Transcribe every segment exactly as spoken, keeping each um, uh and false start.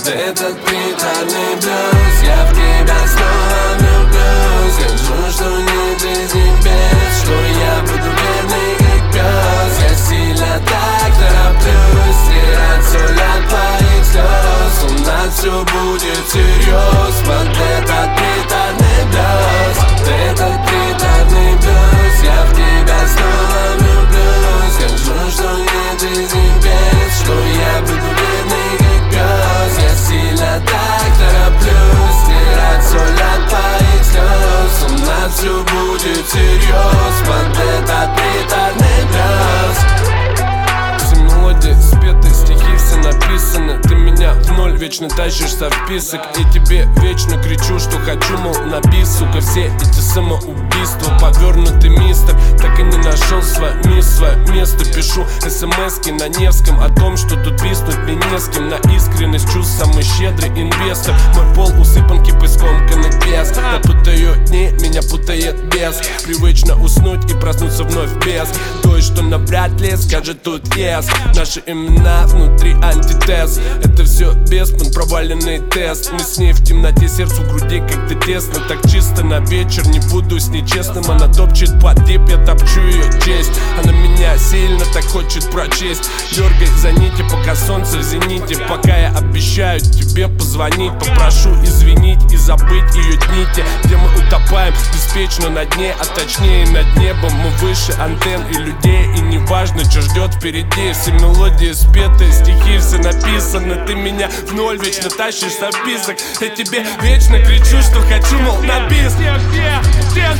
Под этот приторный блюз я в тебя снова влюблюсь. Скажу, что нет жизни без, что я буду верный как пес. Я сильно так тороплюсь, стирать соль от твоих слез. У нас все будет всерьез. Под этот приторный блюз, под этот приторный блюз я в тебя снова влюблюсь. Скажу, что нет жизни без, что я буду верный как пес. Я сильно так тороплюсь, стирать соль от твоих слез. У нас все будет всерьез. Под этот приторный блюз. Все мелодии спеты, стихи все написаны. Ты меня в ноль вечно тащишься в список. И тебе вечно кричу, что хочу, мол, набить, сука. Все эти самоубийства, повернутый мистер. Так и не нашел свое место, свое место. Пишу смски на Невском о том, что тут виснуть мне не с кем. На искренность чувств самый щедрый инвестор. Мой пол усыпан кипой скомканных без. Я путаю дни, меня путает без. Привычно уснуть и проснуться вновь без той, что навряд ли скажет тут yes. Наши имена внутри антитез. Это все беспон, проваленный тест. Мы с ней в темноте, сердцу в груди как-то тесно. Так чисто на вечер, не буду с ней честным. Она топчет под дип, я топчу ее честь. Она меня сильно так хочет прочесть. Дергай за нити, пока солнце в зените. Пока я обещаю тебе позвонить. Попрошу извинить и забыть ее дни те, где мы утопаем беспечно на дне. А точнее над небом мы выше антенн и людей. И неважно, что ждет впереди. Все мелодии спеты, стихи все написаны. Ты меня в ноль вечно тащишь в список. Я тебе вечно кричу, что хочу, мол, на бис.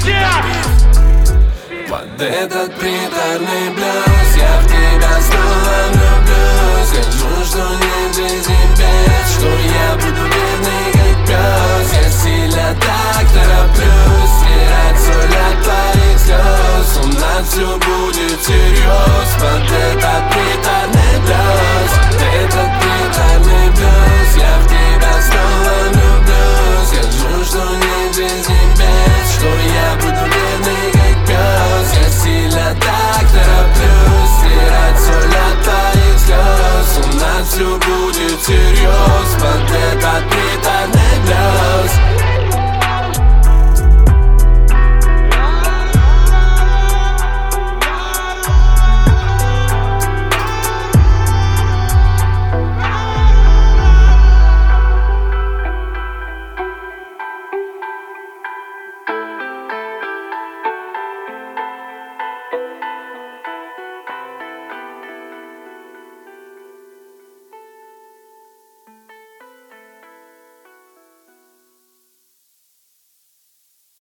Под этот приторный блюз я в тебя снова